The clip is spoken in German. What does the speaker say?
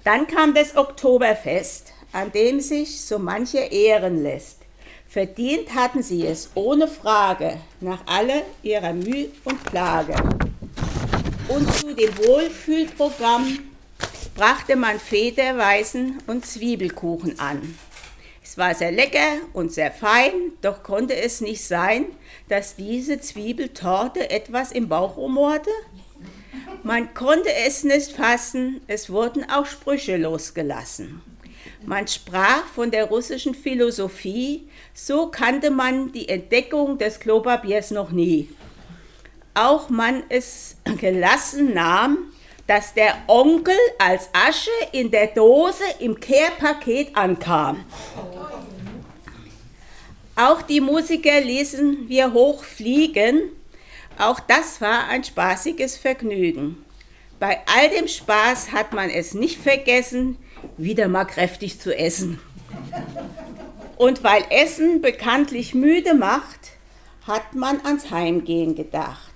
Dann kam das Oktoberfest, an dem sich so mancher ehren lässt. Verdient hatten sie es ohne Frage, nach aller ihrer Mühe und Plage. Und zu dem Wohlfühlprogramm brachte man Federweisen und Zwiebelkuchen an. Es war sehr lecker und sehr fein, doch konnte es nicht sein, dass diese Zwiebeltorte etwas im Bauch rumorte. Man konnte es nicht fassen, es wurden auch Sprüche losgelassen. Man sprach von der russischen Philosophie, so kannte man die Entdeckung des Klopapiers noch nie. Auch man es gelassen nahm, dass der Onkel als Asche in der Dose im Kehrpaket ankam. Auch die Musiker ließen wir hoch fliegen, auch das war ein spaßiges Vergnügen. Bei all dem Spaß hat man es nicht vergessen, wieder mal kräftig zu essen. Und weil Essen bekanntlich müde macht, hat man ans Heimgehen gedacht.